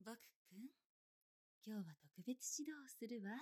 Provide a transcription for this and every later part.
僕くん、今日は特別指導をするわ。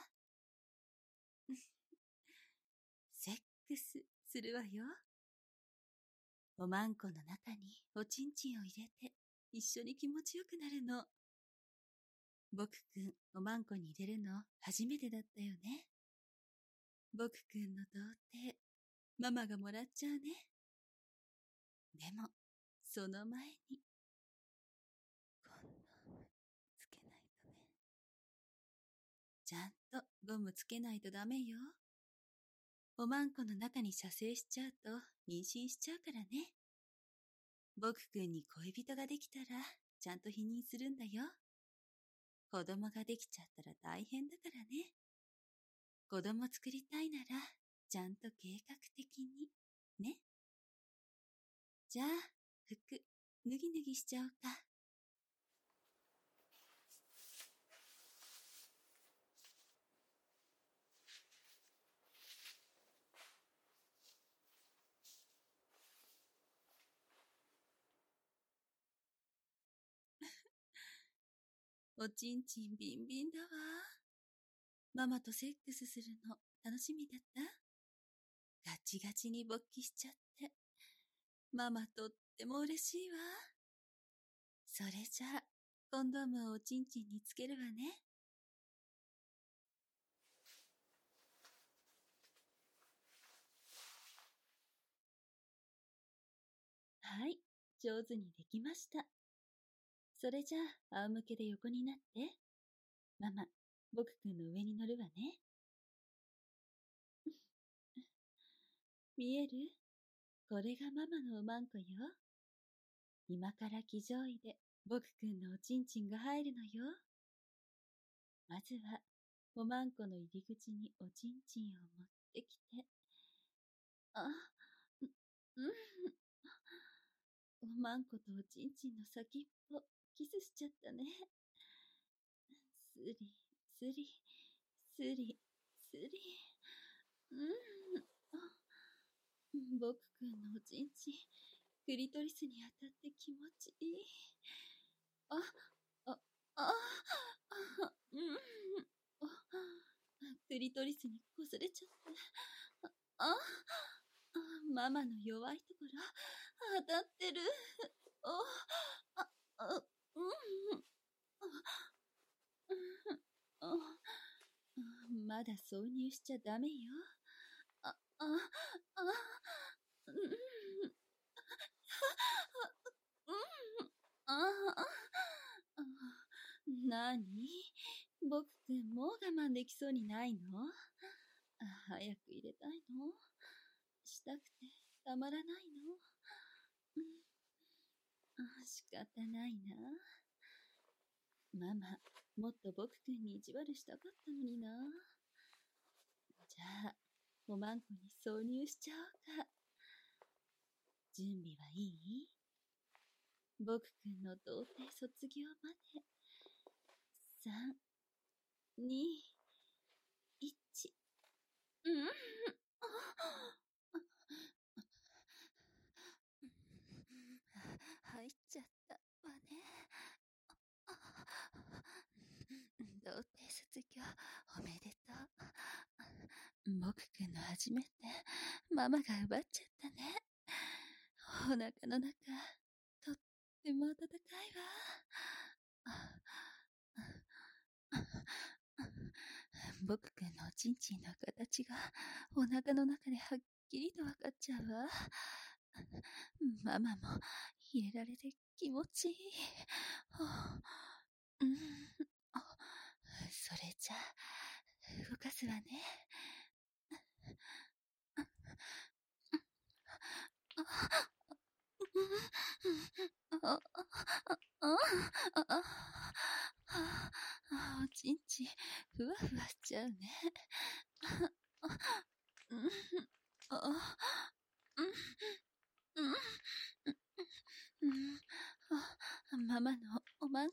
セックスするわよ。おまんこの中におちんちんを入れて一緒に気持ちよくなるの。僕くん、おまんこに入れるの初めてだったよね。僕くんの童貞、ママがもらっちゃうね。でも、その前に、コンドームつけないとね。ちゃんとゴムつけないとダメよ。おまんこの中に射精しちゃうと妊娠しちゃうからね。僕くんに恋人ができたらちゃんと避妊するんだよ。子供ができちゃったら大変だからね。子供作りたいならちゃんと計画的にね。じゃあ服脱ぎ脱ぎしちゃおうか。おちんちんビンビンだわ。ママとセックスするの楽しみだった？ガチガチに勃起しちゃって。ママとっても嬉しいわ。それじゃあ、コンドームをおちんちんにつけるわね。はい、上手にできました。それじゃあ、仰向けで横になって。ママ、僕くんの上に乗るわね。見える？これがママのおまんこよ。今から騎乗位で僕くんのおちんちんが入るのよ。まずは、おまんこの入り口におちんちんを持ってきて。おまんことおちんちんの先っぽ、キスしちゃったね。スリ、スリ、スリ、スリ。僕くんのおちんちん、クリトリスに当たって気持ちいい。クリトリスにこすれちゃった。ママの弱いところ、当たってる。まだ挿入しちゃダメよ。なに？僕くんもう我慢できそうにないの？早く入れたいの？したくてたまらないの？仕方ないな。ママ、もっと僕くんに意地悪したかったのにな。じゃあ、おまんこに挿入しちゃおうか。準備はいい？僕くんの童貞卒業まで。3、2、1。入っちゃったわね。童貞卒業おめでとう。僕くんの初めてママが奪っちゃったね。お腹の中とっても温かいわ。僕くんのおちんちんの形がお腹の中ではっきりとわかっちゃうわ。ママも入れられて気持ちいい。それじゃあ、動かすわね。おちんちん、ふわふわしちゃうね。ママのおまんこ、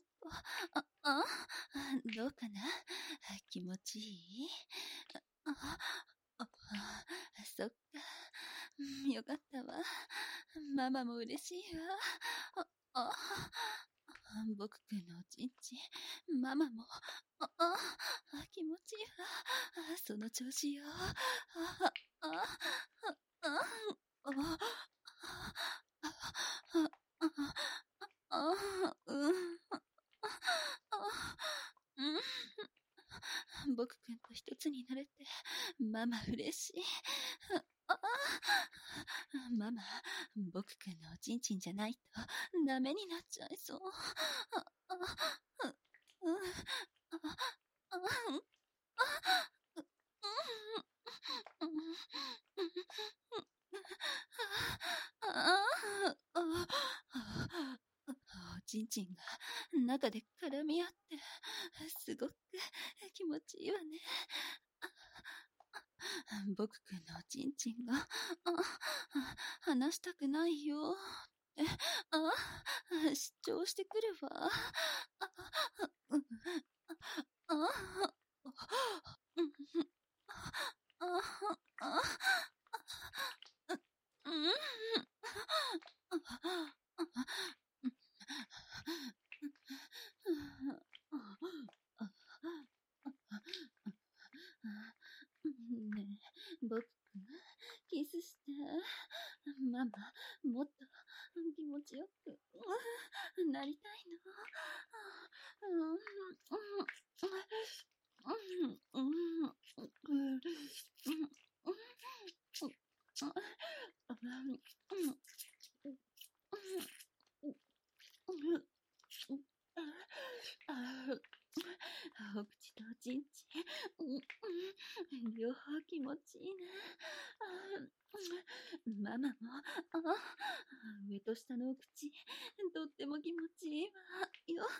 どうかな？気持ちいい？そっか。よかったわ。ママも嬉しいわ。 僕くんのおちんちん、ママも、気持ちいいわ。その調子よ。僕くんと一つになれて、ママ嬉しい。ママ、僕くんのおちんちんじゃないとダメになっちゃいそう。おちんちんが中で絡み合ってすごく気持ちいいわね。僕くんのおちんちんが離したくないよって主張してくるわ。ねえ、僕くん、キスして。ママ、もっと気持ちよくなりたいの。お口とおちんちん、両方気持ちいいね。ママも、上と下のお口、とっても気持ちいいわよ。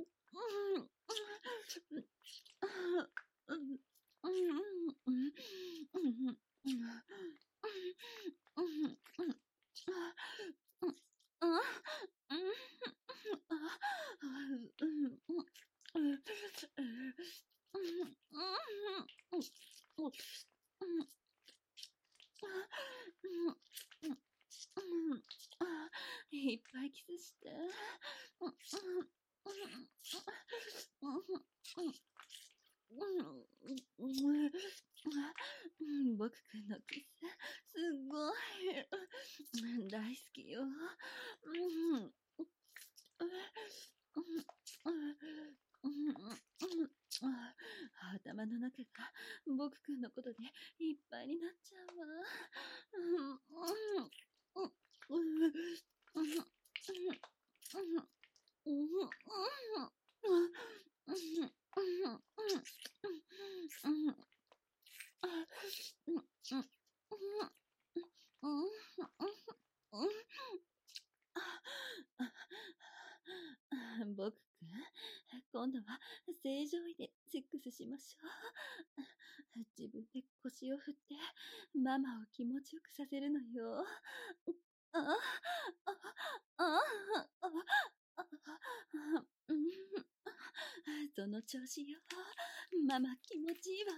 いっぱいキスして。僕くんのキス、すごい。大好きよ。頭の中が僕くんのことでいっぱいになっちゃうわ。僕くん、今度は正常位でセックスしましょう。自分で腰を振ってママを気持ちよくさせるのよ。その調子よ。ママ気持ちいいわ。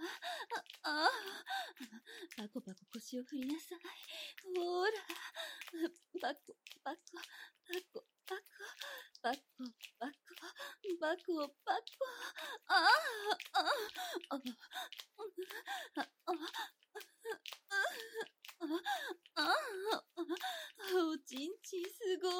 パコパコ腰を振りなさい。ほら。パコパコパコパコパコパコパコパコ。おちんちんすごい。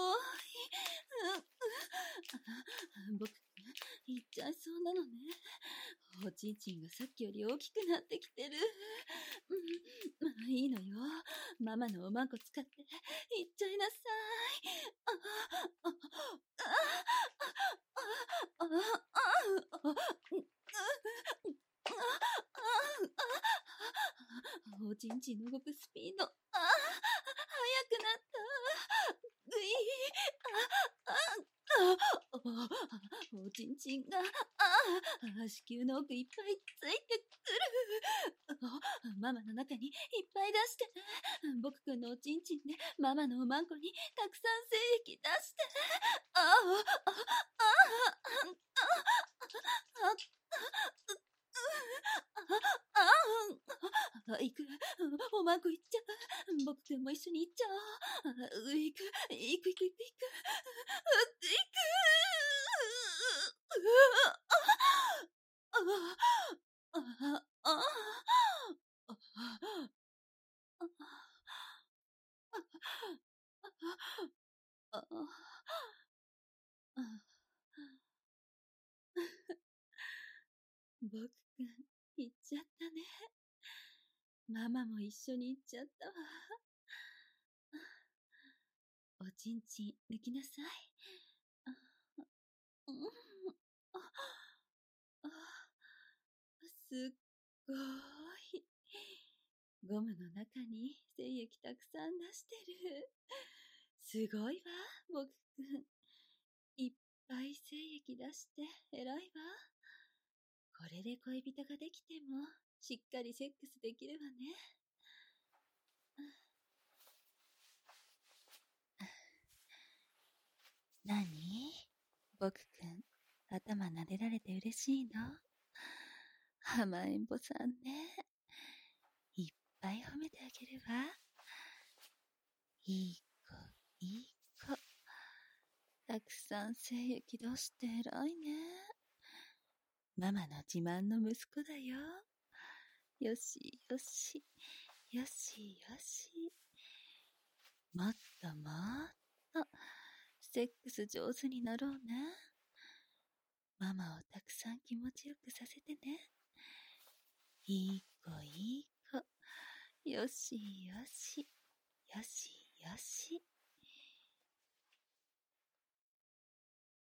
僕、言っちゃいそうなのね。おちんちんがさっきより大きくなってきてる。いいのよ。ママのおまんこ使って言っちゃいなさい。おちんちんの動くスピード、速くなった。ぐいおちんちんが、子宮の奥いっぱいついてくる。ママの中にいっぱい出して。僕くんのおちんちんでママのおまんこにたくさん精液出して。行く。おまんこ行っちゃう。僕くんも一緒に行っちゃおう。行く。 僕くん、行っちゃったね。ママも一緒に行っちゃったわ。おちんちん抜きなさい。うん、あ、あ、すっごーい。ゴムの中に精液たくさん出してる。すごいわ、僕くん。いっぱい精液出して偉いわ。これで恋人ができてもしっかりセックスできるわね。なに？僕くん、頭撫でられて嬉しいの？甘えんぼさんね。いっぱい褒めてあげるわ。いい子、いい子。たくさん精液出して偉いね。ママの自慢の息子だよ。よしよし、よしよし。もっともっと、セックス上手になろうね。ママをたくさん気持ちよくさせてね。いい子いい子。よしよし、よしよし。